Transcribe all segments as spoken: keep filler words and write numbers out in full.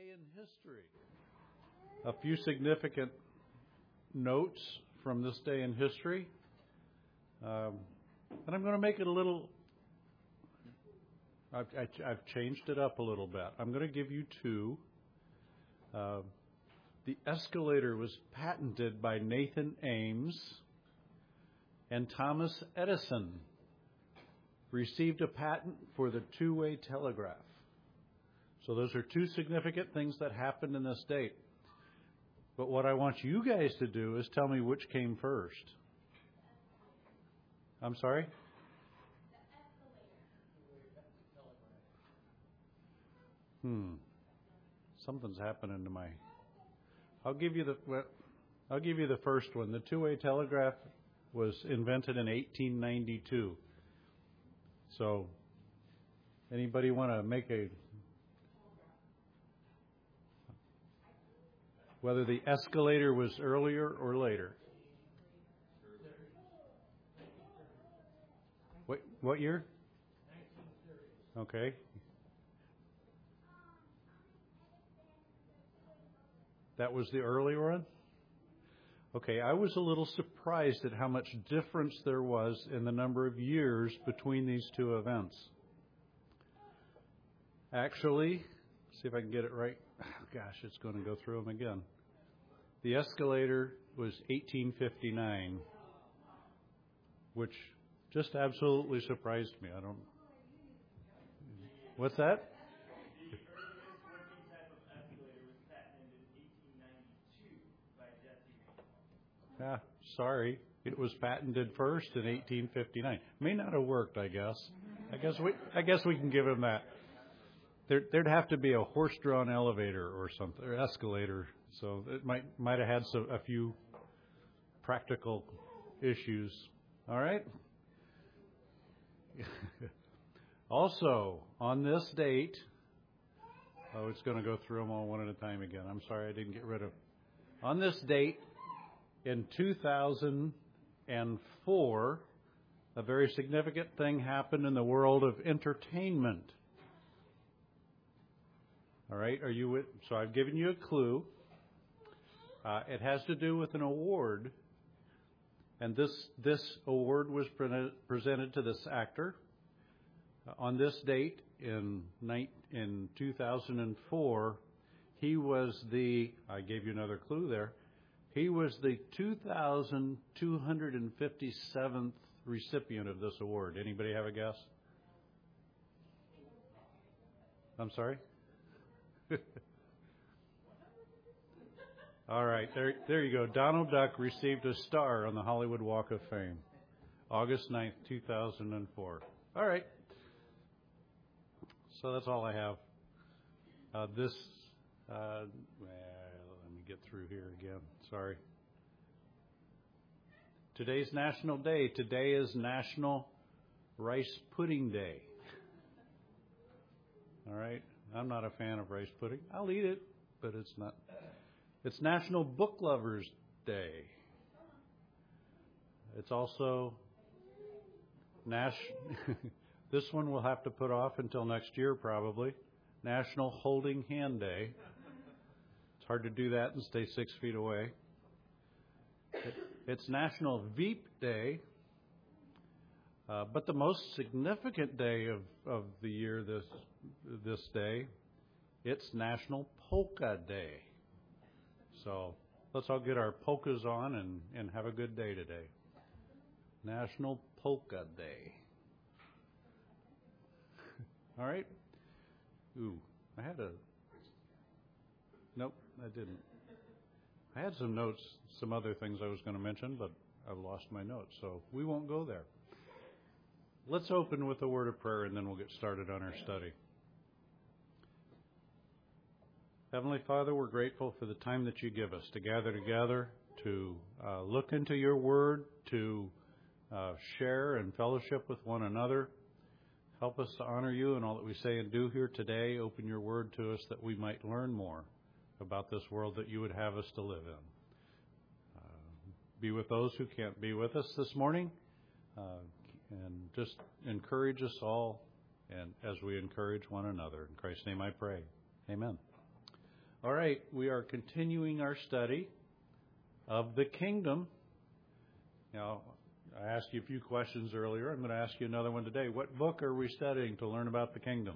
day in history. A few significant notes from this day in history. Um, and I'm going to make it a little, I've, I've changed it up a little bit. I'm going to give you two. Uh, the escalator was patented by Nathan Ames, and Thomas Edison received a patent for the two-way telegraph. So those are two significant things that happened in this date. But what I want you guys to do is tell me which came first. I'm sorry? Hmm. Something's happening to my... I'll give you the well, I'll give you the first one. The two-way telegraph was invented in eighteen ninety-two. So, anybody want to make a... Whether the escalator was earlier or later? What, what year? Okay. That was the earlier one? Okay, I was a little surprised at how much difference there was in the number of years between these two events. Actually, see if I can get it right. Oh, gosh, it's going to go through them again. The escalator was eighteen fifty-nine, which just absolutely surprised me. I don't... What's that? Ah, sorry. It was patented first in eighteen fifty-nine. May not have worked, I guess. I guess we I guess we can give him that. There, there'd have to be a horse-drawn elevator or something, or escalator. So it might might have had some, a few practical issues. All right. Also, on this date, oh, it's going to go through them all one at a time again. I'm sorry, I didn't get rid of. On this date, in two thousand four, a very significant thing happened in the world of entertainment. All right, are you with? So I've given you a clue. Uh, it has to do with an award, and this this award was pre- presented to this actor uh, on this date in night in two thousand four. He was the. I gave you another clue there. He was the two thousand two hundred fifty-seventh recipient of this award. Anybody have a guess? I'm sorry? All right, there, there you go. Donald Duck received a star on the Hollywood Walk of Fame, August ninth, two thousand four. All right. So that's all I have. Uh, this, uh, well, let me get through here again. Sorry. Today's National Day. Today is National Rice Pudding Day. All right. I'm not a fan of rice pudding. I'll eat it, but it's not. It's National Book Lovers Day. It's also Nash. This one we'll have to put off until next year, probably. National Holding Hand Day. It's hard to do that and stay six feet away. It, it's National Veep Day. Uh, but the most significant day of, of the year this this day, it's National Polka Day. So let's all get our polkas on and, and have a good day today. National Polka Day. All right. Ooh, I had a... Nope, I didn't. I had some notes, some other things I was going to mention, but I've lost my notes, so we won't go there. Let's open with a word of prayer, and then we'll get started on our study. Heavenly Father, we're grateful for the time that you give us to gather together, to uh, look into your word, to uh, share and fellowship with one another. Help us to honor you in all that we say and do here today. Open your word to us that we might learn more about this world that you would have us to live in. Uh, be with those who can't be with us this morning, uh, and just encourage us all, and as we encourage one another. In Christ's name I pray. Amen. All right, we are continuing our study of the kingdom. Now, I asked you a few questions earlier. I'm going to ask you another one today. What book are we studying to learn about the kingdom?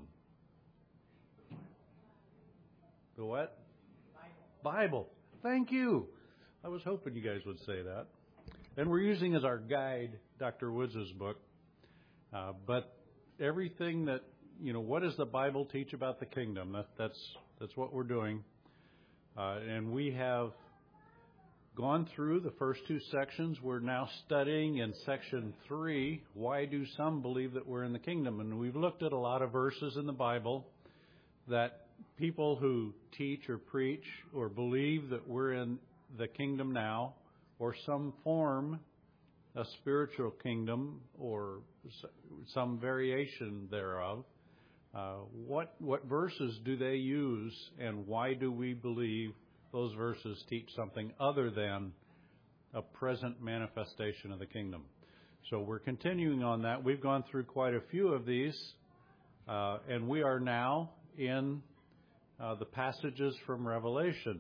The what? Bible. Bible. Thank you. I was hoping you guys would say that. And we're using as our guide Doctor Woods' book. Uh, but everything that, you know, what does the Bible teach about the kingdom? That, that's that's what we're doing. Uh, and we have gone through the first two sections. We're now studying in section three, why do some believe that we're in the kingdom? And we've looked at a lot of verses in the Bible that people who teach or preach or believe that we're in the kingdom now, or some form, a spiritual kingdom, or some variation thereof, uh, what what verses do they use, and why do we believe those verses teach something other than a present manifestation of the kingdom? So we're continuing on that. We've gone through quite a few of these, uh, and we are now in uh, the passages from Revelation.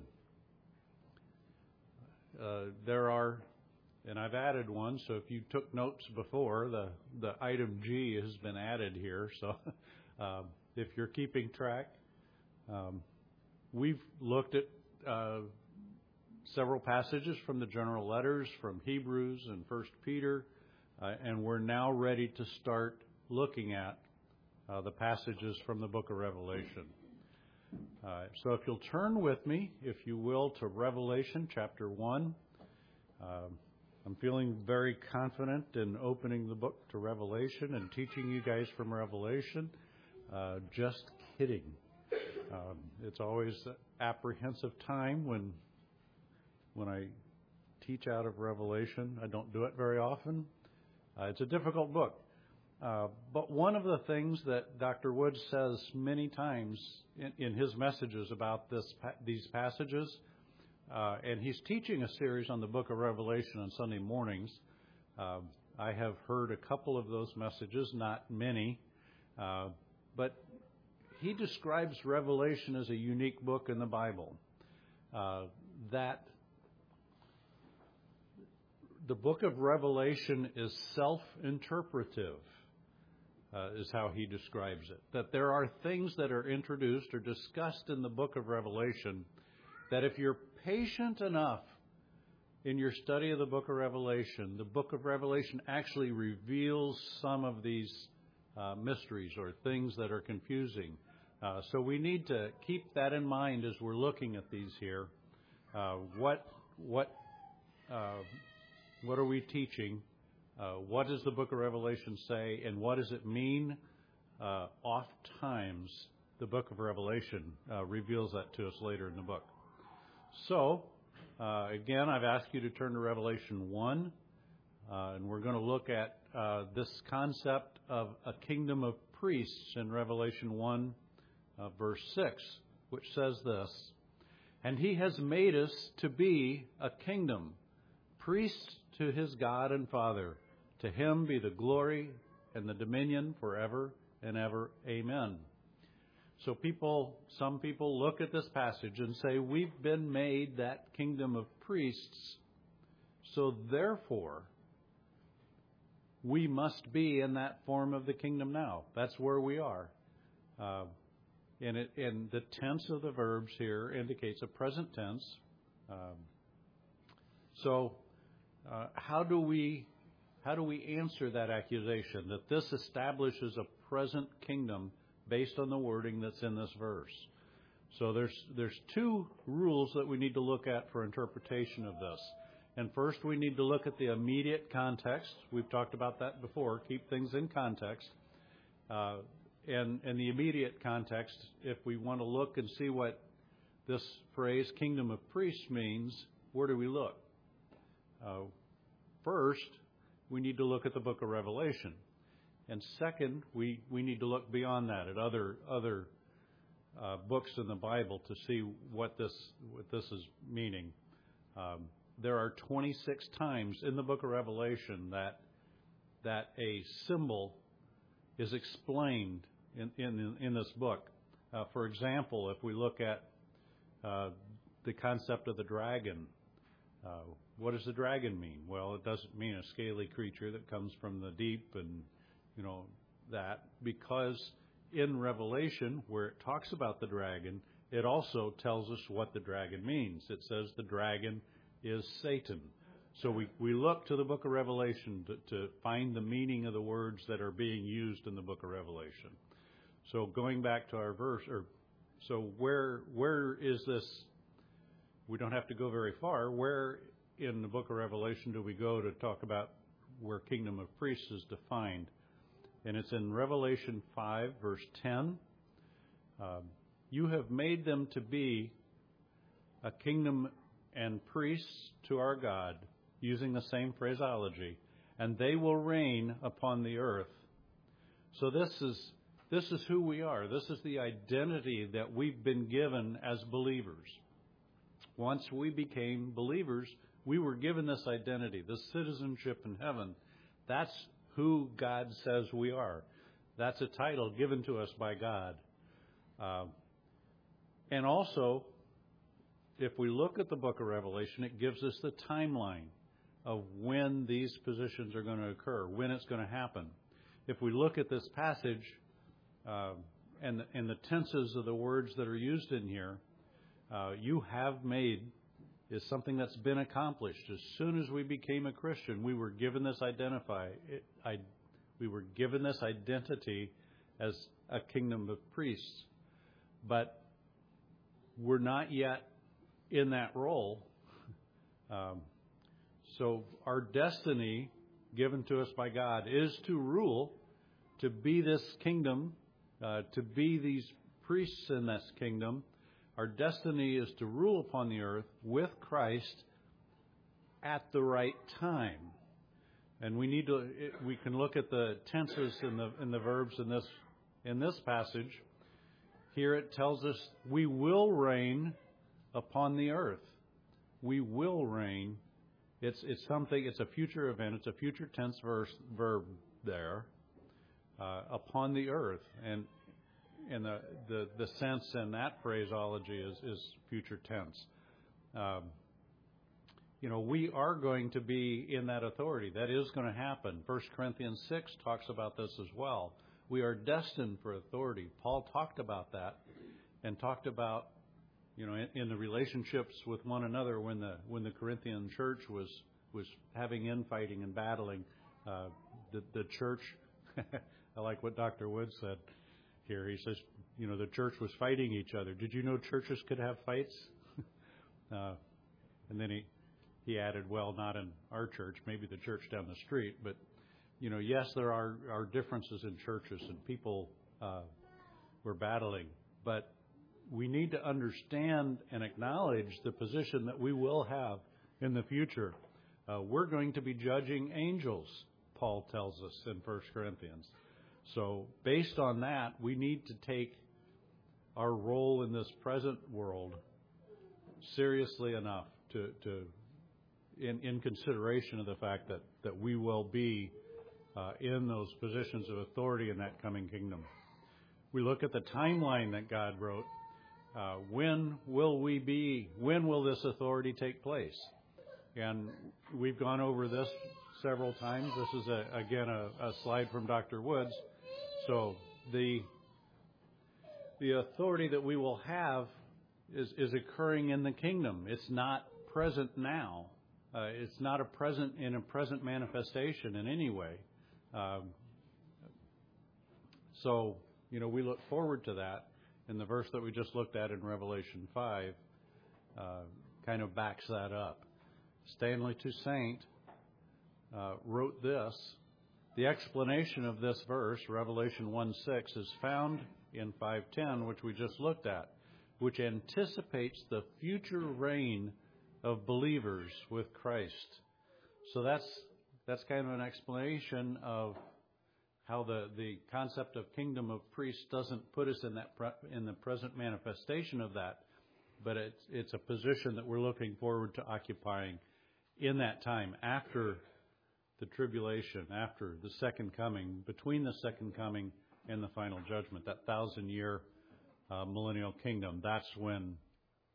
Uh, there are, and I've added one, so if you took notes before, the, the item G has been added here. So uh, if you're keeping track, um, we've looked at uh, several passages from the general letters, from Hebrews and First Peter, uh, and we're now ready to start looking at uh, the passages from the book of Revelation. Uh, so if you'll turn with me, if you will, to Revelation chapter one. Uh, I'm feeling very confident in opening the book to Revelation and teaching you guys from Revelation. Uh, just kidding. Um, it's always an apprehensive time when when I teach out of Revelation. I don't do it very often. Uh, it's a difficult book. Uh, but one of the things that Doctor Woods says many times in, in his messages about this these passages, uh, and he's teaching a series on the book of Revelation on Sunday mornings. Uh, I have heard a couple of those messages, not many, uh, but he describes Revelation as a unique book in the Bible. Uh, that the book of Revelation is self-interpretive. Uh, is how he describes it. That there are things that are introduced or discussed in the book of Revelation that if you're patient enough in your study of the book of Revelation, the book of Revelation actually reveals some of these uh, mysteries or things that are confusing. Uh, so we need to keep that in mind as we're looking at these here. Uh, what what uh, what are we teaching? Uh, what does the book of Revelation say, and what does it mean? Uh, oft times, the book of Revelation uh, reveals that to us later in the book. So, uh, again, I've asked you to turn to Revelation one, uh, and we're going to look at uh, this concept of a kingdom of priests in Revelation one, uh, verse six, which says this, "And he has made us to be a kingdom, priests to his God and Father. To him be the glory and the dominion forever and ever. Amen." So people, some people look at this passage and say, we've been made that kingdom of priests, so therefore we must be in that form of the kingdom now. That's where we are. Uh, and, it, and the tense of the verbs here indicates a present tense. Um, so uh, how do we... How do we answer that accusation that this establishes a present kingdom based on the wording that's in this verse? So there's there's two rules that we need to look at for interpretation of this. And first, we need to look at the immediate context. We've talked about that before. Keep things in context. Uh, and, and the immediate context, if we want to look and see what this phrase, kingdom of priests, means, where do we look? Uh, first, we need to look at the book of Revelation. And second, we, we need to look beyond that at other other uh, books in the Bible to see what this what this is meaning. Um, there are twenty-six times in the book of Revelation that that a symbol is explained in in, in this book. Uh, for example, if we look at uh, the concept of the dragon. Uh, what does the dragon mean? Well, it doesn't mean a scaly creature that comes from the deep and, you know, that, because in Revelation, where it talks about the dragon, it also tells us what the dragon means. It says the dragon is Satan. So we, we look to the book of Revelation to, to find the meaning of the words that are being used in the book of Revelation. So going back to our verse, or so where where is this? We don't have to go very far. Where in the book of Revelation do we go to talk about where kingdom of priests is defined? And it's in Revelation five, verse ten. Um, you have made them to be a kingdom and priests to our God, using the same phraseology, and they will reign upon the earth. So this is this is who we are. This is the identity that we've been given as believers. Once we became believers, we were given this identity, this citizenship in heaven. That's who God says we are. That's a title given to us by God. Uh, and also, if we look at the book of Revelation, it gives us the timeline of when these positions are going to occur, when it's going to happen. If we look at this passage uh, and, and the tenses of the words that are used in here, uh, you have made is something that's been accomplished. As soon as we became a Christian, we were given this identify. It, I, we were given this identity as a kingdom of priests, but we're not yet in that role. Um, so our destiny given to us by God is to rule, to be this kingdom, uh, to be these priests in this kingdom. Our destiny is to rule upon the earth with Christ at the right time. And we need to, we can look at the tenses and the, and the verbs in this, in this passage. Here it tells us we will reign upon the earth. We will reign. It's, it's something, it's a future event. It's a future tense verse, verb there, uh, upon the earth. And, and the, the, the sense in that phraseology is, is future tense. Um, you know, we are going to be in that authority. That is going to happen. First Corinthians six talks about this as well. We are destined for authority. Paul talked about that and talked about, you know, in, in the relationships with one another when the when the Corinthian church was was having infighting and battling. Uh, the, the church, I like what Doctor Wood said here. He says, you know, the church was fighting each other. Did you know churches could have fights? uh, and then he he added, well, not in our church, maybe the church down the street, but you know, yes, there are, are differences in churches and people uh, were battling, but we need to understand and acknowledge the position that we will have in the future. Uh, we're going to be judging angels, Paul tells us in First Corinthians. So based on that, we need to take our role in this present world seriously enough to, to in, in consideration of the fact that, that we will be Uh, in those positions of authority in that coming kingdom. We look at the timeline that God wrote. Uh, when will we be, when will this authority take place? And we've gone over this several times. This is, a, again, a, a slide from Doctor Woods. So the the authority that we will have is, is occurring in the kingdom. It's not present now. Uh, it's not a present in a present manifestation in any way. Um, so, you know, we look forward to that. And the verse that we just looked at in Revelation five uh, kind of backs that up. Stanley Toussaint uh, wrote this. The explanation of this verse, Revelation one six, is found in five ten, which we just looked at, which anticipates the future reign of believers with Christ. So that's That's kind of an explanation of how the, the concept of kingdom of priests doesn't put us in that pre, in the present manifestation of that, but it's it's a position that we're looking forward to occupying in that time after the tribulation, after the second coming, between the second coming and the final judgment, that thousand year uh, millennial kingdom. That's when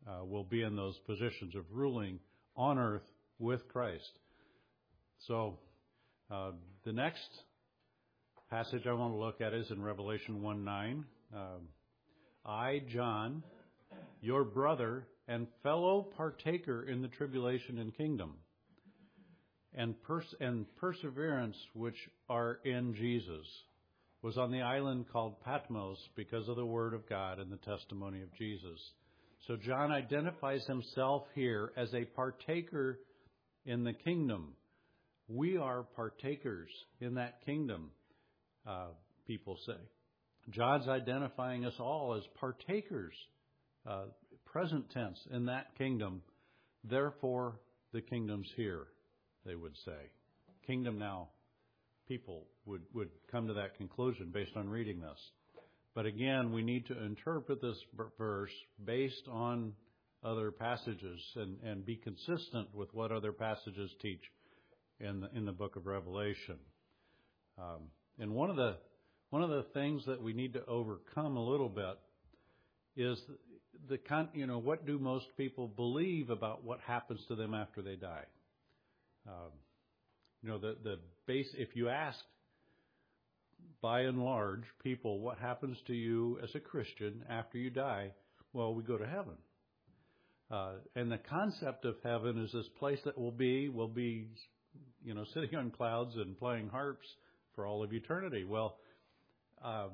uh, will be in those positions of ruling on earth with Christ. So uh, the next passage I want to look at is in Revelation one nine. Uh, I, John, your brother and fellow partaker in the tribulation and kingdom, and, pers- and perseverance which are in Jesus, was on the island called Patmos because of the word of God and the testimony of Jesus. So John identifies himself here as a partaker in the kingdom. We are partakers in that kingdom, uh, people say. John's identifying us all as partakers, uh, present tense, in that kingdom. Therefore, the kingdom's here, they would say. Kingdom now. People would, would come to that conclusion based on reading this. But again, we need to interpret this verse based on other passages and, and be consistent with what other passages teach in the, in the book of Revelation. Um, and one of the one of the things that we need to overcome a little bit is the, the you know what do most people believe about what happens to them after they die? Um, You know, the, the base, if you ask, by and large, people, what happens to you as a Christian after you die? Well, we go to heaven. Uh, and the concept of heaven is this place that will be, will be, you know, sitting on clouds and playing harps for all of eternity. Well, um,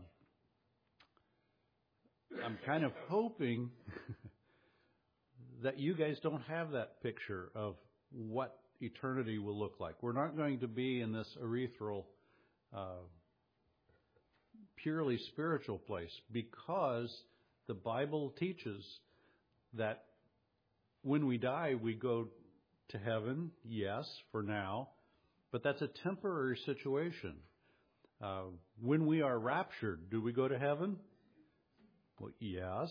I'm kind of hoping that you guys don't have that picture of what eternity will look like. We're not going to be in this ethereal, uh, purely spiritual place, because the Bible teaches that when we die, we go to heaven, yes, for now, but that's a temporary situation. Uh, when we are raptured, do we go to heaven? Well, yes.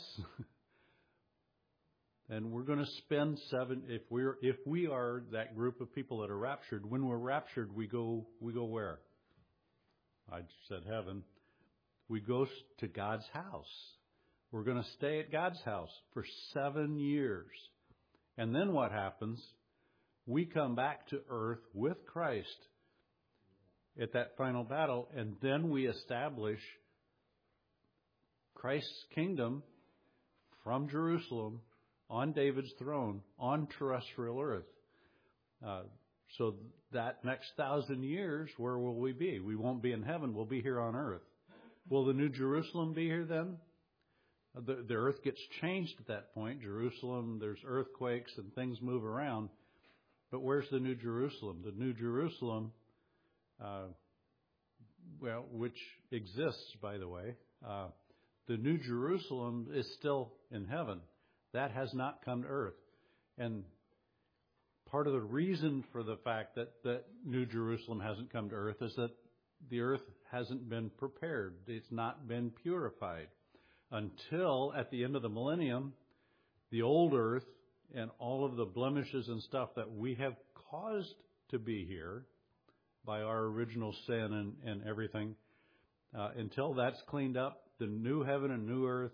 And we're going to spend seven. If we're if we are that group of people that are raptured, when we're raptured, we go we go where? I said heaven. We go to God's house. We're going to stay at God's house for seven years, and then what happens? We come back to earth with Christ at that final battle, and then we establish Christ's kingdom from Jerusalem, on David's throne, on terrestrial earth. Uh, so that next thousand years, where will we be? We won't be in heaven. We'll be here on earth. Will the New Jerusalem be here then? The, the earth gets changed at that point. Jerusalem, there's earthquakes and things move around. But where's the New Jerusalem? The New Jerusalem, uh, well, which exists, by the way, uh, the New Jerusalem is still in heaven. That has not come to earth. And part of the reason for the fact that, that New Jerusalem hasn't come to earth is that the earth hasn't been prepared. It's not been purified. Until at the end of the millennium, the old earth and all of the blemishes and stuff that we have caused to be here by our original sin and, and everything, uh, until that's cleaned up, the new heaven and new earth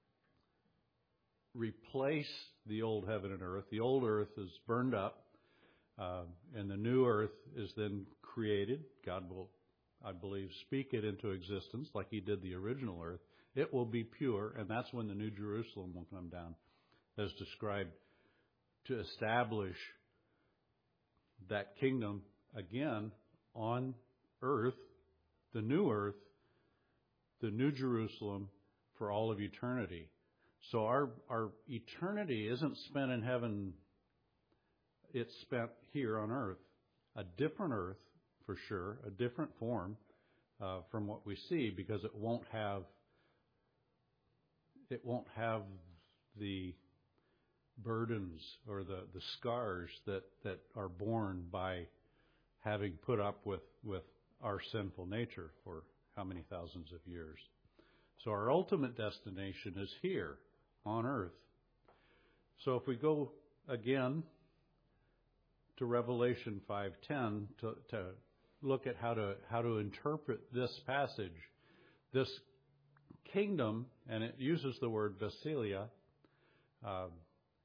replace the old heaven and earth. The old earth is burned up, uh, and the new earth is then created. God will, I believe, speak it into existence like He did the original earth. It will be pure, and that's when the New Jerusalem will come down, as described, to establish that kingdom again on earth, the new earth, the New Jerusalem for all of eternity. So our our eternity isn't spent in heaven, it's spent here on earth. A different earth, for sure, a different form uh, from what we see, because it won't have it won't have the burdens or the, the scars that, that are borne by having put up with, with our sinful nature for how many thousands of years. So our ultimate destination is here on earth. So if we go again to Revelation five ten to, to look at how to how to interpret this passage, this kingdom, and it uses the word Basileia, uh,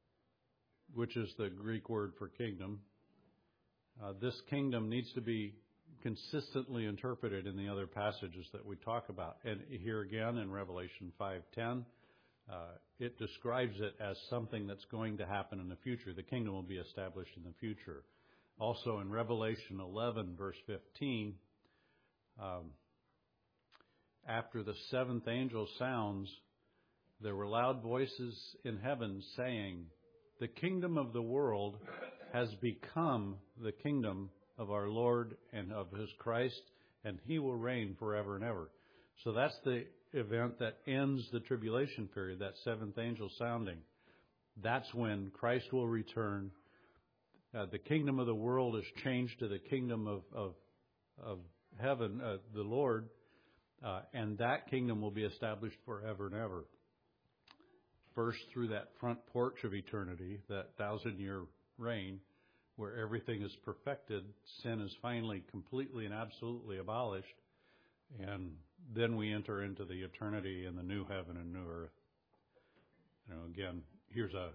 which is the Greek word for kingdom. Uh, this kingdom needs to be consistently interpreted in the other passages that we talk about. And here again in Revelation five ten, uh, it describes it as something that's going to happen in the future. The kingdom will be established in the future. Also in Revelation eleven, verse fifteen, um, after the seventh angel sounds, there were loud voices in heaven saying, "The kingdom of the world has become the kingdom of our Lord and of his Christ, and he will reign forever and ever." So that's the event that ends the tribulation period, that seventh angel sounding. That's when Christ will return. Uh, the kingdom of the world is changed to the kingdom of, of, of heaven, uh, the Lord, uh, and that kingdom will be established forever and ever. First through that front porch of eternity, that thousand-year reign, where everything is perfected, sin is finally completely and absolutely abolished, and then we enter into the eternity in the new heaven and new earth. You know, again, here's a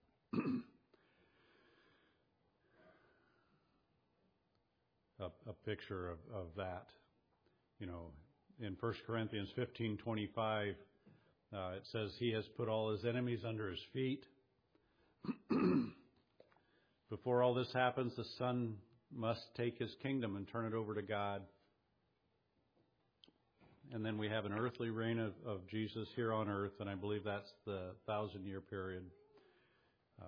a, a picture of, of that. You know, in First Corinthians fifteen twenty-five, uh, it says, "He has put all his enemies under his feet." Before all this happens, the Son must take his kingdom and turn it over to God. And then we have an earthly reign of, of Jesus here on earth, and I believe that's the thousand-year period. Uh,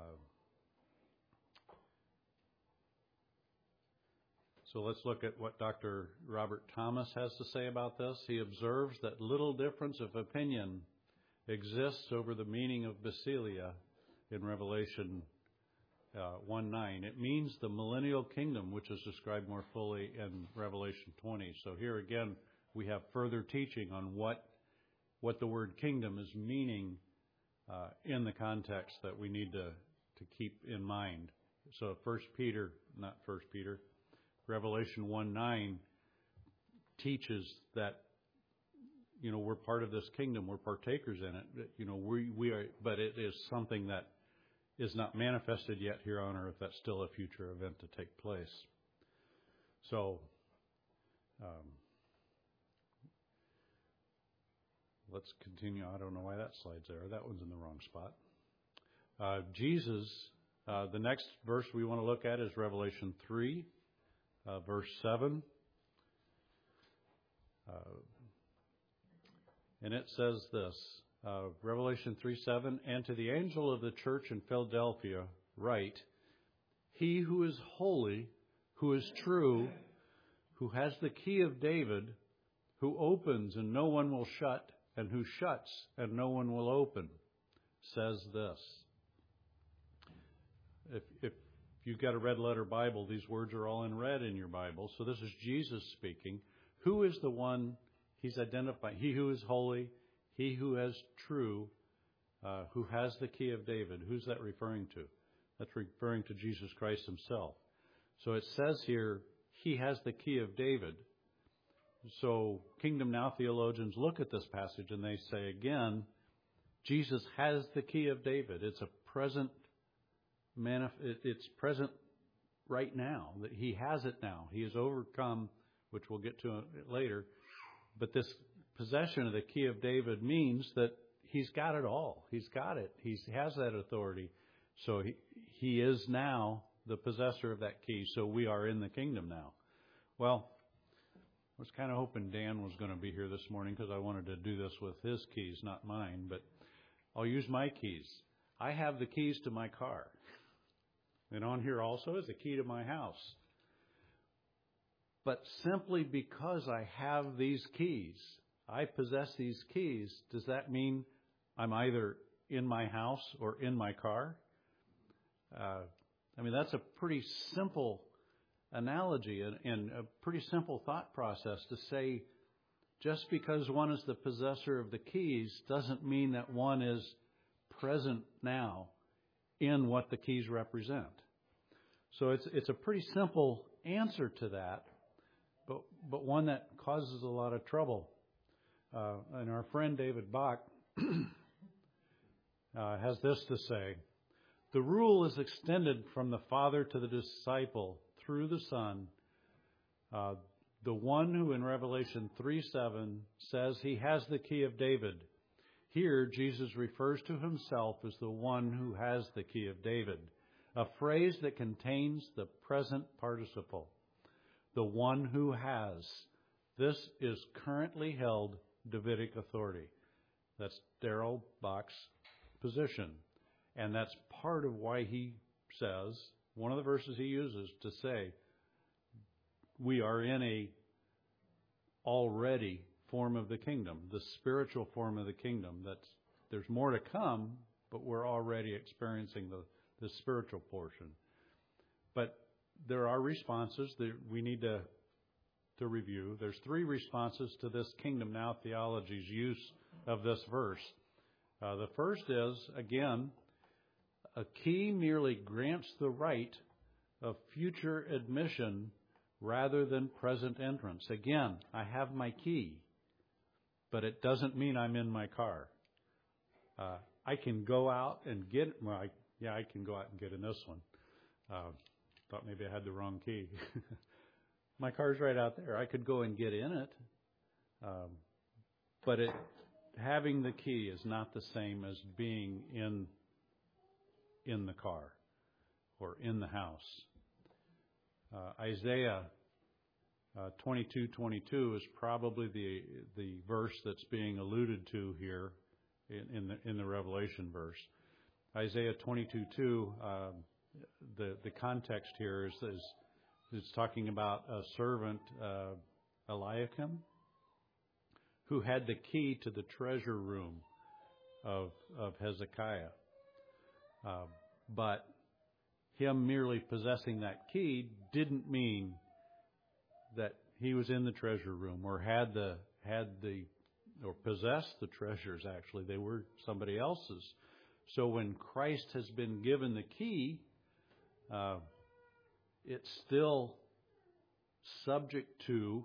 so let's look at what Doctor Robert Thomas has to say about this. He observes that little difference of opinion exists over the meaning of Basileia in Revelation Uh, one nine. It means the millennial kingdom, which is described more fully in Revelation twenty. So here again, we have further teaching on what what the word kingdom is meaning uh, in the context that we need to, to keep in mind. So First Peter, not First Peter, Revelation one nine teaches that, you know, we're part of this kingdom, we're partakers in it. You know, we we are, but it is something that is not manifested yet here on earth. That's still a future event to take place. So, um, let's continue. I don't know why that slide's there. That one's in the wrong spot. Uh, Jesus, uh, the next verse we want to look at is Revelation three, uh, verse seven. Uh, and it says this. Uh, Revelation three seven, "And to the angel of the church in Philadelphia write, He who is holy, who is true, who has the key of David, who opens and no one will shut, and who shuts and no one will open, says this." If, if you've got a red letter Bible, these words are all in red in your Bible. So this is Jesus speaking. Who is the one he's identifying? He who is holy, he who is true, uh, who has the key of David. Who's that referring to? That's referring to Jesus Christ himself. So it says here, he has the key of David. So Kingdom Now theologians look at this passage and they say, again, Jesus has the key of David. It's a present, manif- it's present right now. That he has it now. He has overcome, which we'll get to later. But this possession of the key of David means that he's got it all. He's got it. He has that authority. So he, he is now the possessor of that key. So we are in the kingdom now. Well, I was kind of hoping Dan was going to be here this morning because I wanted to do this with his keys, not mine. But I'll use my keys. I have the keys to my car. And on here also is the key to my house. But simply because I have these keys, I possess these keys, does that mean I'm either in my house or in my car? Uh, I mean, that's a pretty simple analogy and, and a pretty simple thought process to say just because one is the possessor of the keys doesn't mean that one is present now in what the keys represent. So it's it's a pretty simple answer to that, but but one that causes a lot of trouble. Uh, and our friend David Bach uh, has this to say: The rule is extended from the Father to the disciple through the Son. Uh, the one who in Revelation three seven says he has the key of David. Here, Jesus refers to himself as the one who has the key of David, a phrase that contains the present participle. The one who has. This is currently held Davidic authority. That's Darrell Bach's position. And that's part of why he says, one of the verses he uses to say, we are in a already form of the kingdom, the spiritual form of the kingdom. That's, there's more to come, but we're already experiencing the, the spiritual portion. But there are responses that we need to, to review. There's three responses to this Kingdom Now theology's use of this verse. Uh, the first is, again, a key merely grants the right of future admission rather than present entrance. Again, I have my key, but it doesn't mean I'm in my car. Uh, I can go out and get, well, I, yeah, I can go out and get in this one. Uh, thought maybe I had the wrong key. My car's right out there. I could go and get in it. Um, but it, having the key is not the same as being in in the car or in the house. Uh, Isaiah uh, twenty-two twenty-two is probably the the verse that's being alluded to here in, in the in the Revelation verse. Isaiah twenty-two two, uh, the the context here is, is is talking about a servant, uh, Eliakim, who had the key to the treasure room of of Hezekiah. Uh, but him merely possessing that key didn't mean that he was in the treasure room or had the had the or possessed the treasures. Actually, they were somebody else's. So when Christ has been given the key, uh, it's still subject to.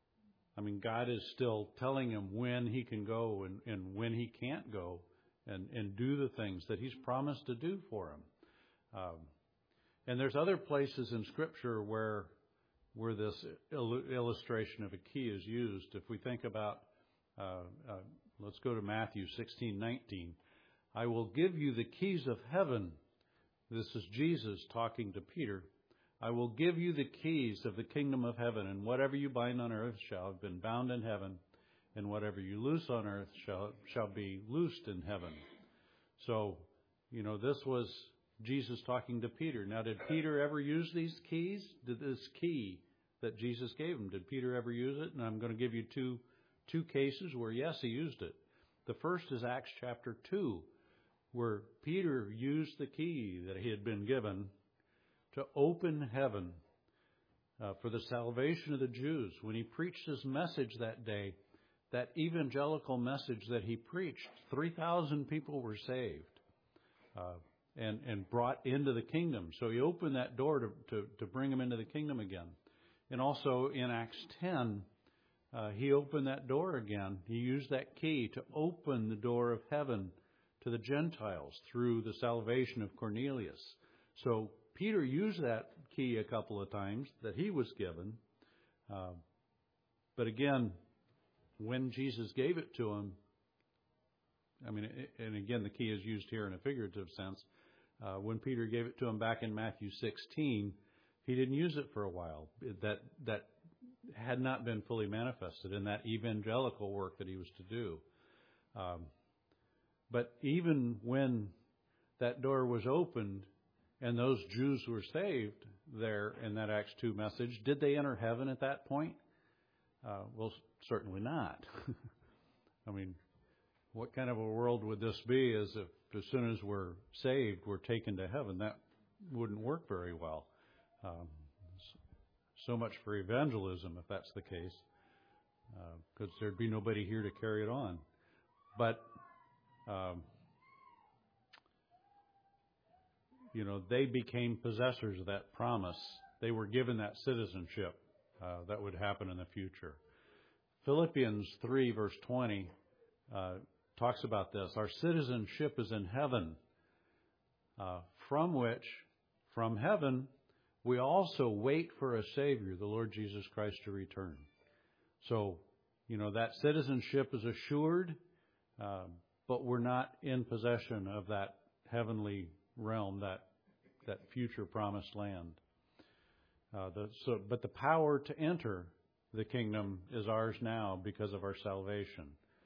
I mean, God is still telling him when he can go and, and when he can't go. And, and do the things that he's promised to do for him. Um, and there's other places in Scripture where where this il- illustration of a key is used. If we think about, uh, uh, let's go to Matthew sixteen nineteen. I will give you the keys of heaven. This is Jesus talking to Peter. I will give you the keys of the kingdom of heaven, and whatever you bind on earth shall have been bound in heaven, and whatever you loose on earth shall shall be loosed in heaven. So, you know, this was Jesus talking to Peter. Now, did Peter ever use these keys? Did this key that Jesus gave him, did Peter ever use it? And I'm going to give you two two cases where, yes, he used it. The first is Acts chapter two, where Peter used the key that he had been given to open heaven uh, for the salvation of the Jews. When he preached his message that day, that evangelical message that he preached, three thousand people were saved uh, and, and brought into the kingdom. So he opened that door to, to, to bring them into the kingdom again. And also in Acts ten, uh, he opened that door again. He used that key to open the door of heaven to the Gentiles through the salvation of Cornelius. So Peter used that key a couple of times that he was given. Uh, but again, when Jesus gave it to him, I mean, and again, the key is used here in a figurative sense. Uh, when Peter gave it to him back in Matthew sixteen, he didn't use it for a while. That that had not been fully manifested in that evangelical work that he was to do. Um, but even when that door was opened and those Jews were saved there in that Acts two message, did they enter heaven at that point? Uh, well, certainly not. I mean, what kind of a world would this be as if as soon as we're saved, we're taken to heaven? That wouldn't work very well. Um, so much for evangelism, if that's the case, because uh, there'd be nobody here to carry it on. But, um, you know, they became possessors of that promise. They were given that citizenship uh, that would happen in the future. Philippians three, verse twenty, uh, talks about this. Our citizenship is in heaven, uh, from which, from heaven, we also wait for a Savior, the Lord Jesus Christ, to return. So, you know, that citizenship is assured, uh, but we're not in possession of that heavenly realm, that that future promised land. Uh, the, so, but the power to enter the kingdom is ours now because of our salvation.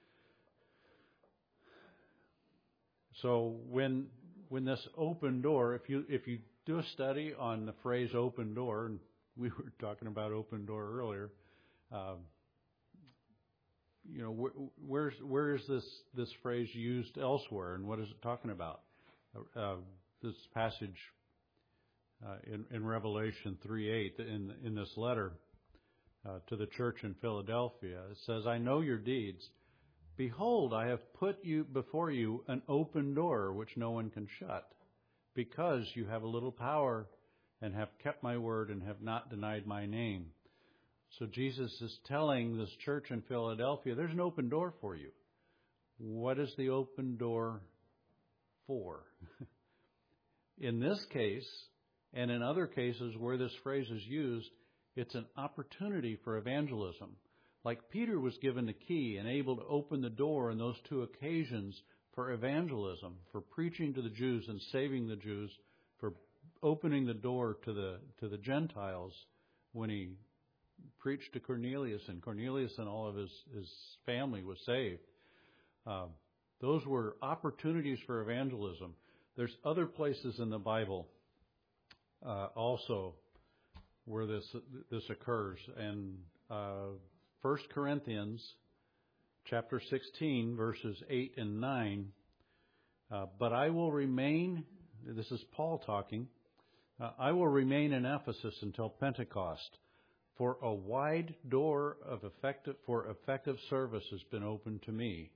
So when when this open door, if you if you do a study on the phrase open door, and we were talking about open door earlier, uh, you know, where, where's where is this this phrase used elsewhere, and what is it talking about? Uh, this passage uh, in, in Revelation three eight in in this letter uh, to the church in Philadelphia, it says, "I know your deeds. Behold, I have put you before you an open door which no one can shut, because you have a little power and have kept my word and have not denied my name." So Jesus is telling this church in Philadelphia, there's an open door for you. What is the open door for? In this case, and in other cases where this phrase is used, it's an opportunity for evangelism. Like Peter was given the key and able to open the door in those two occasions for evangelism, for preaching to the Jews and saving the Jews, for opening the door to the to the Gentiles when he preached to Cornelius, and Cornelius and all of his, his family was saved. Uh, those were opportunities for evangelism. There's other places in the Bible uh, also where this this occurs, and uh, First Corinthians chapter sixteen, verses eight and nine. Uh, but I will remain, this is Paul talking, uh, I will remain in Ephesus until Pentecost, for a wide door of effective for effective service has been opened to me.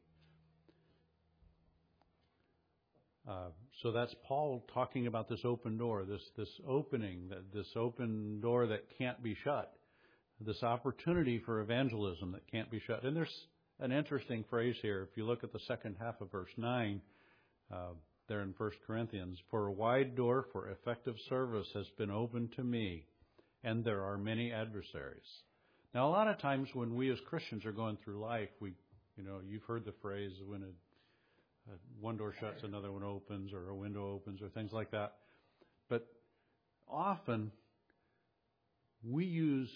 Uh, so that's Paul talking about this open door, this this opening, this open door that can't be shut. This opportunity for evangelism that can't be shut. And there's an interesting phrase here. If you look at the second half of verse nine, uh, there in First Corinthians, for a wide door for effective service has been opened to me, and there are many adversaries. Now, a lot of times when we as Christians are going through life, we, you know, you've heard the phrase when a, a one door shuts, another one opens, or a window opens, or things like that. But often we use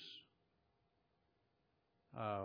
Uh,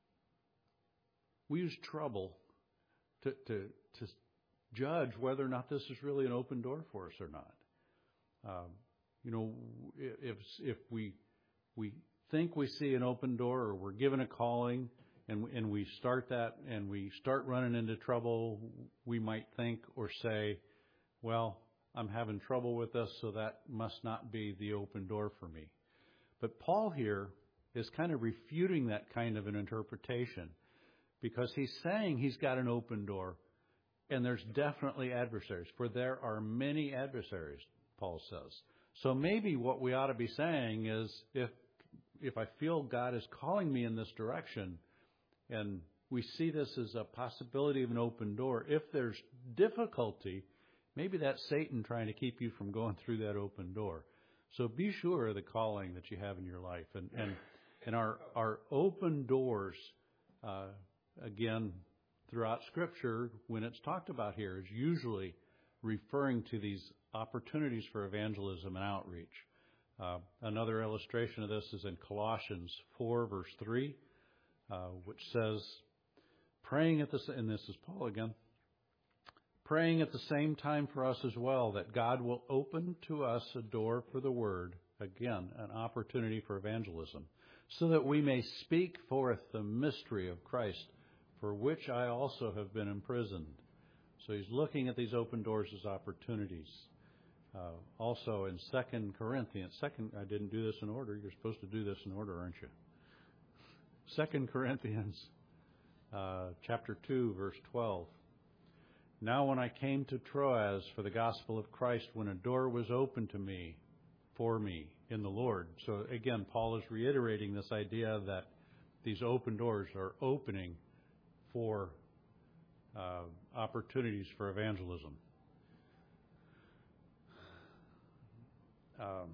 we use trouble to, to to judge whether or not this is really an open door for us or not. Um, you know, if if we we think we see an open door, or we're given a calling, and and we start that and we start running into trouble, we might think or say, "Well, I'm having trouble with this, so that must not be the open door for me." But Paul here is kind of refuting that kind of an interpretation, because he's saying he's got an open door, and there's definitely adversaries, for there are many adversaries, Paul says. So maybe what we ought to be saying is, if if I feel God is calling me in this direction, and we see this as a possibility of an open door, if there's difficulty, maybe that's Satan trying to keep you from going through that open door. So be sure of the calling that you have in your life. And and, and our, our open doors, uh, again, throughout Scripture, when it's talked about here, is usually referring to these opportunities for evangelism and outreach. Uh, another illustration of this is in Colossians four, verse three, uh, which says, praying at the, and this is Paul again, praying at the same time for us as well, that God will open to us a door for the word, again, an opportunity for evangelism, so that we may speak forth the mystery of Christ, for which I also have been imprisoned. So he's looking at these open doors as opportunities. Uh, also in Second Corinthians, second, I didn't do this in order. You're supposed to do this in order, aren't you? Second Corinthians uh, chapter two, verse twelve. Now when I came to Troas for the gospel of Christ, when a door was opened to me, for me, in the Lord. So again, Paul is reiterating this idea that these open doors are opening for uh, opportunities for evangelism. Um,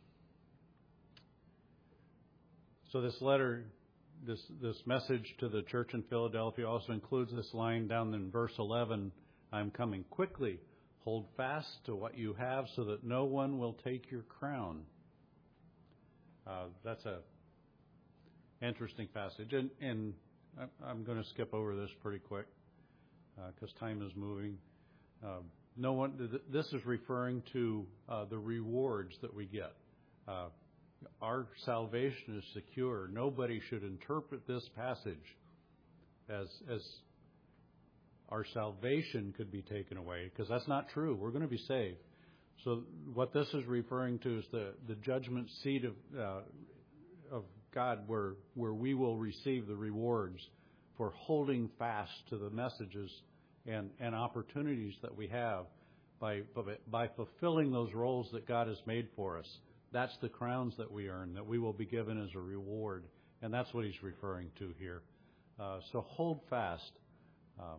so this letter, this this message to the church in Philadelphia also includes this line down in verse eleven, I'm coming quickly. Hold fast to what you have so that no one will take your crown. Uh, that's a interesting passage. And, and I'm going to skip over this pretty quick because uh, time is moving. Uh, no one. Th- this is referring to uh, the rewards that we get. Uh, our salvation is secure. Nobody should interpret this passage as as our salvation could be taken away, because that's not true. We're going to be saved. So what this is referring to is the, the judgment seat of uh, of God, where where we will receive the rewards for holding fast to the messages and, and opportunities that we have by, by by fulfilling those roles that God has made for us. That's the crowns that we earn, that we will be given as a reward, and that's what he's referring to here. Uh, so hold fast. Um,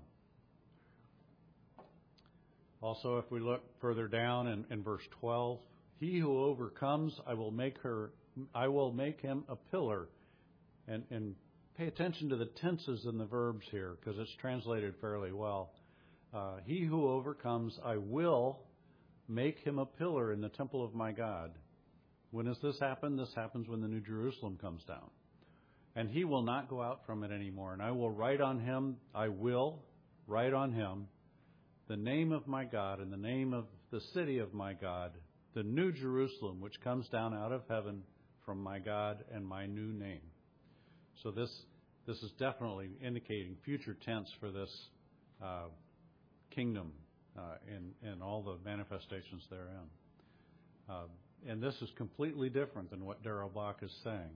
Also, if we look further down in, in verse twelve, he who overcomes, I will make her, I will make him a pillar. And, and pay attention to the tenses and the verbs here, because it's translated fairly well. Uh, he who overcomes, I will make him a pillar in the temple of my God. When does this happen? This happens when the New Jerusalem comes down. And he will not go out from it anymore. And I will write on him, I will write on him, the name of my God and the name of the city of my God, the New Jerusalem, which comes down out of heaven from my God and my new name. So this this is definitely indicating future tense for this uh, kingdom uh, and, and all the manifestations therein. Uh, and this is completely different than what Darrell Bach is saying.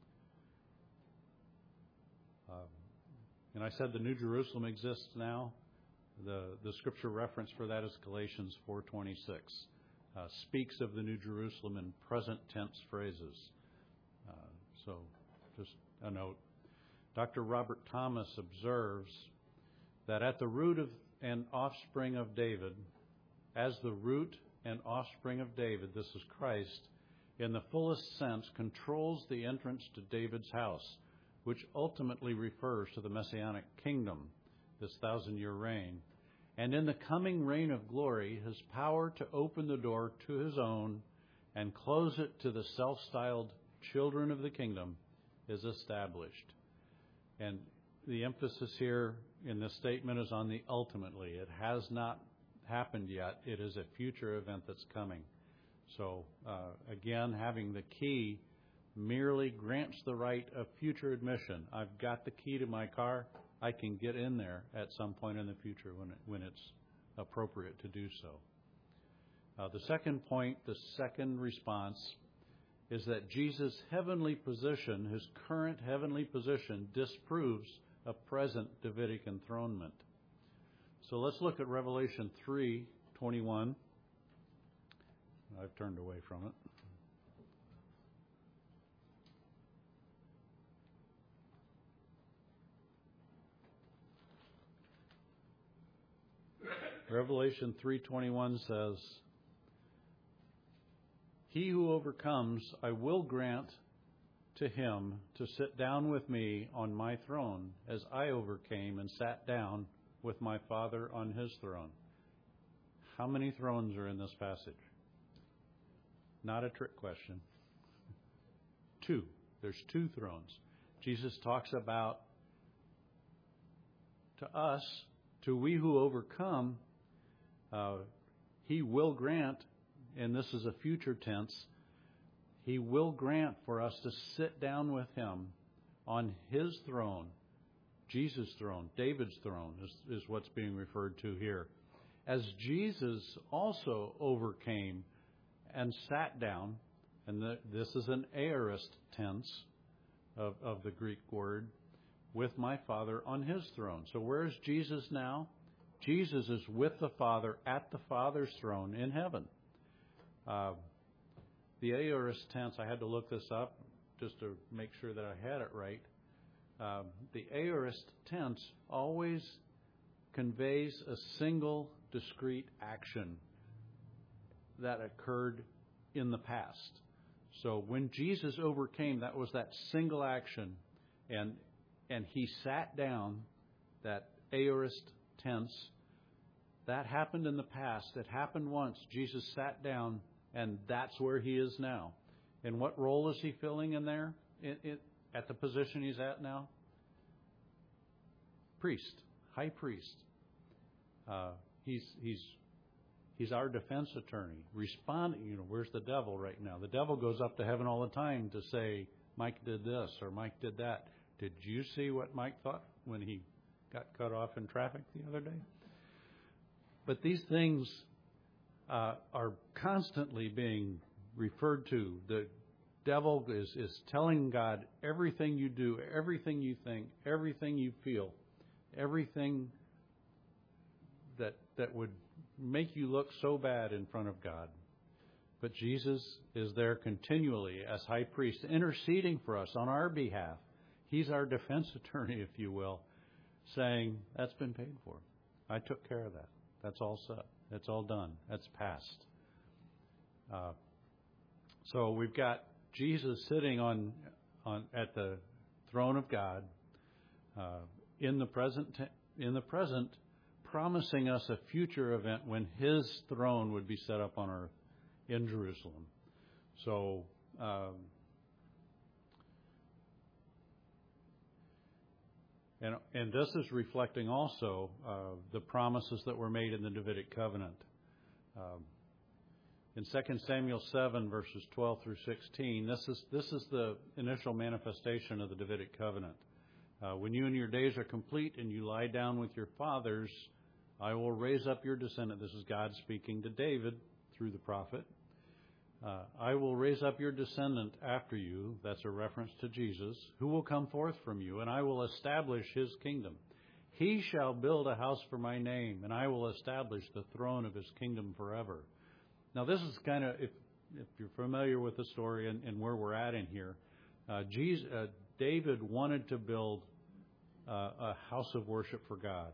Uh, and I said the New Jerusalem exists now. The the scripture reference for that is Galatians four twenty-six. Uh, speaks of the New Jerusalem in present tense phrases. Uh, so just a note. Doctor Robert Thomas observes that at the root of and offspring of David, as the root and offspring of David, this is Christ, in the fullest sense controls the entrance to David's house, which ultimately refers to the Messianic kingdom, this thousand-year reign. And in the coming reign of glory, his power to open the door to his own and close it to the self-styled children of the kingdom is established. And the emphasis here in this statement is on the ultimately. It has not happened yet. It is a future event that's coming. So, uh, again, having the key merely grants the right of future admission. I've got the key to my car. I can get in there at some point in the future when it, when it's appropriate to do so. Uh, the second point, the second response, is that Jesus' heavenly position, his current heavenly position, disproves a present Davidic enthronement. So let's look at Revelation three twenty-one. I've turned away from it. Revelation three twenty-one says, he who overcomes, I will grant to him to sit down with me on my throne, as I overcame and sat down with my Father on his throne. How many thrones are in this passage? Not a trick question. Two. There's two thrones. Jesus talks about, to us, to we who overcome, Uh, he will grant, and this is a future tense, he will grant for us to sit down with him on his throne, Jesus' throne, David's throne is, is what's being referred to here. As Jesus also overcame and sat down, and the, this is an aorist tense of, of the Greek word, with my Father on his throne. So where is Jesus now? Jesus is with the Father at the Father's throne in heaven. Uh, the aorist tense, I had to look this up just to make sure that I had it right. Uh, the aorist tense always conveys a single discrete action that occurred in the past. So when Jesus overcame, that was that single action, and and he sat down, that aorist tense, that happened in the past. It happened once. Jesus sat down, and that's where he is now. And what role is he filling in there, in, in, at the position he's at now? Priest, high priest. Uh, he's he's he's our defense attorney, responding. You know, where's the devil right now? The devil goes up to heaven all the time to say, Mike did this or Mike did that. Did you see what Mike thought when he got cut off in traffic the other day? But these things uh, are constantly being referred to. The devil is, is telling God everything you do, everything you think, everything you feel, everything that that would make you look so bad in front of God. But Jesus is there continually as high priest, interceding for us on our behalf. He's our defense attorney, if you will, saying, that's been paid for. I took care of that. That's all set. That's all done. That's past. Uh, so we've got Jesus sitting on, on at the throne of God uh, in the present in the present, promising us a future event when His throne would be set up on earth in Jerusalem. So. Um, And, and this is reflecting also uh, the promises that were made in the Davidic covenant. Um, in Second Samuel seven, verses twelve through sixteen, this is this is the initial manifestation of the Davidic covenant. Uh, when you and your days are complete and you lie down with your fathers, I will raise up your descendant. This is God speaking to David through the prophet. Uh, I will raise up your descendant after you, that's a reference to Jesus, who will come forth from you, and I will establish his kingdom. He shall build a house for my name, and I will establish the throne of his kingdom forever. Now this is kind of, if, if you're familiar with the story and, and where we're at in here, uh, Jesus, uh, David wanted to build uh, a house of worship for God.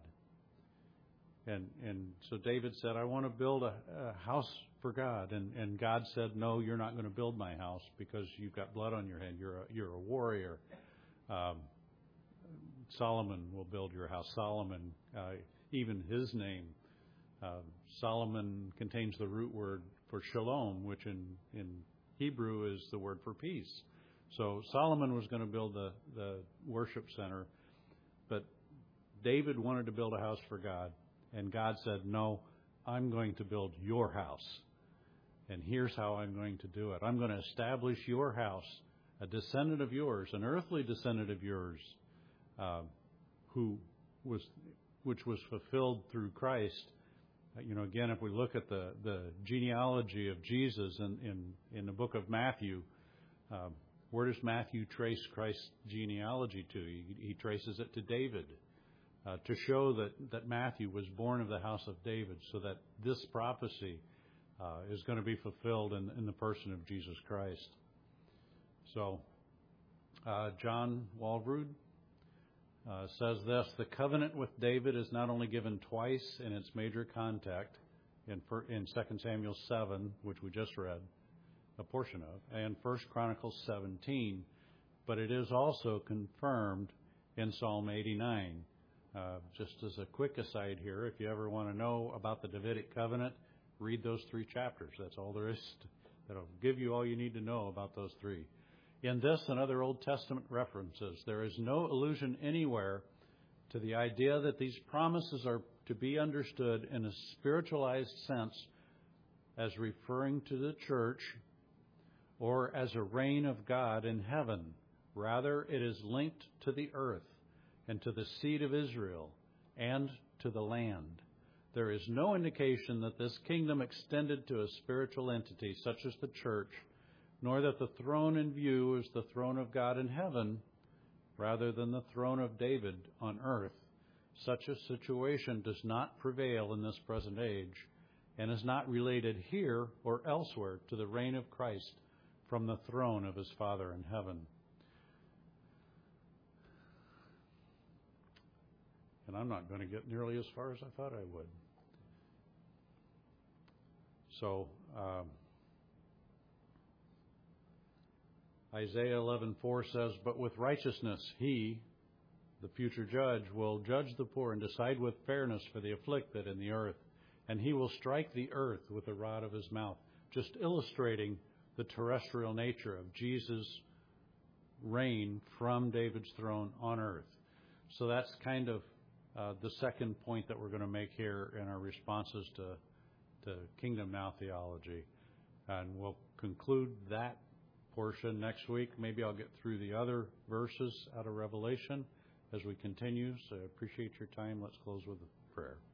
And and so David said, I want to build a, a house for God. And, and God said, no, you're not going to build my house because you've got blood on your hand. You're a, you're a warrior. Um, Solomon will build your house. Solomon, uh, even his name, uh, Solomon contains the root word for shalom, which in, in Hebrew is the word for peace. So Solomon was going to build the, the worship center, but David wanted to build a house for God. And God said, no, I'm going to build your house. And here's how I'm going to do it. I'm going to establish your house, a descendant of yours, an earthly descendant of yours, uh, who was, which was fulfilled through Christ. Uh, you know, again, if we look at the, the genealogy of Jesus in, in, in the book of Matthew, uh, where does Matthew trace Christ's genealogy to? He, he traces it to David. Uh, to show that, that Matthew was born of the house of David, so that this prophecy uh, is going to be fulfilled in, in the person of Jesus Christ. So, uh, John Walvoord uh, says this, the covenant with David is not only given twice in its major context, in, in Second Samuel seven, which we just read, a portion of, and First Chronicles seventeen, but it is also confirmed in Psalm eighty-nine. Uh, just as a quick aside here, if you ever want to know about the Davidic covenant, read those three chapters. That's all there is. To, that'll give you all you need to know about those three. In this and other Old Testament references, there is no allusion anywhere to the idea that these promises are to be understood in a spiritualized sense as referring to the church or as a reign of God in heaven. Rather, it is linked to the earth and to the seed of Israel, and to the land. There is no indication that this kingdom extended to a spiritual entity such as the church, nor that the throne in view is the throne of God in heaven, rather than the throne of David on earth. Such a situation does not prevail in this present age, and is not related here or elsewhere to the reign of Christ from the throne of his Father in heaven. And I'm not going to get nearly as far as I thought I would. So, um, Isaiah eleven four says, "But with righteousness he, the future judge, will judge the poor and decide with fairness for the afflicted in the earth. And he will strike the earth with the rod of his mouth," just illustrating the terrestrial nature of Jesus' reign from David's throne on earth. So that's kind of uh, the second point that we're going to make here in our responses to, to Kingdom Now theology. And we'll conclude that portion next week. Maybe I'll get through the other verses out of Revelation as we continue. So I appreciate your time. Let's close with a prayer.